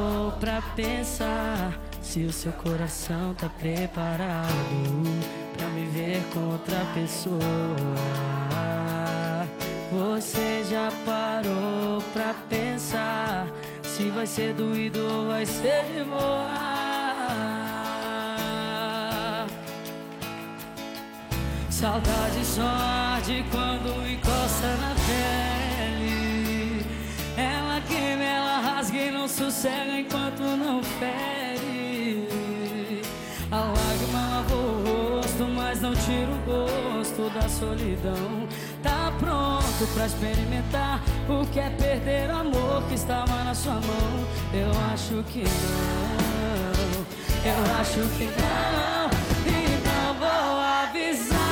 parou pra pensar se o seu coração tá preparado pra me ver com outra pessoa? Você já parou pra pensar se vai ser doído ou vai ser de boa? Saudade só arde quando encosta na pele. Ela queima, ela rasga e não sossega enquanto não fere. A lágrima lavou o rosto, mas não tira o gosto da solidão. Tá pronto pra experimentar o que é perder o amor que estava na sua mão? Eu acho que não, eu acho que não. Então vou avisar.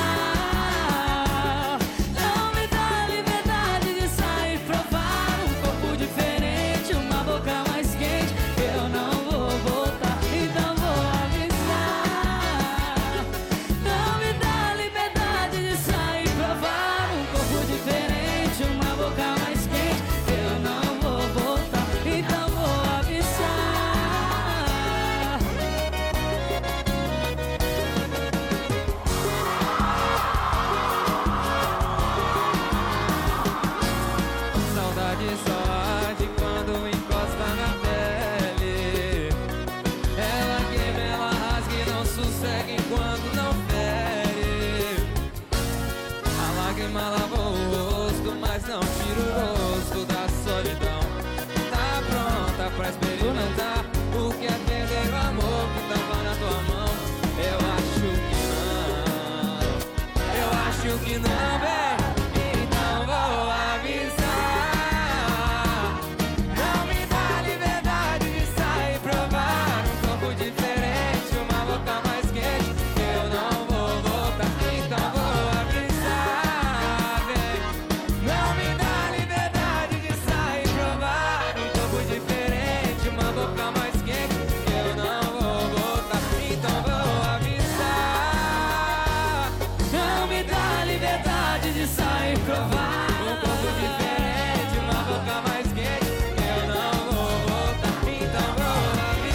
Só arde quando encosta na pele. Ela queima, ela rasga e não sossega enquanto não fere. A lágrima lavou o rosto, mas não tira o rosto da solidão. Tá pronta pra experimentar o que é perder o amor que tava na tua mão? Eu acho que não, bem. Então vou avisar. De sair provar um corpo diferente, uma boca mais quente. Eu não vou voltar, então vou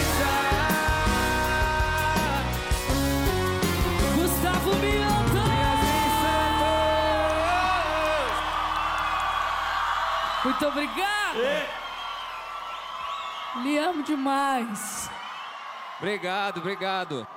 avisar. Gustavo Mioto! Muito obrigado! Lhe amo demais. Obrigado, obrigado.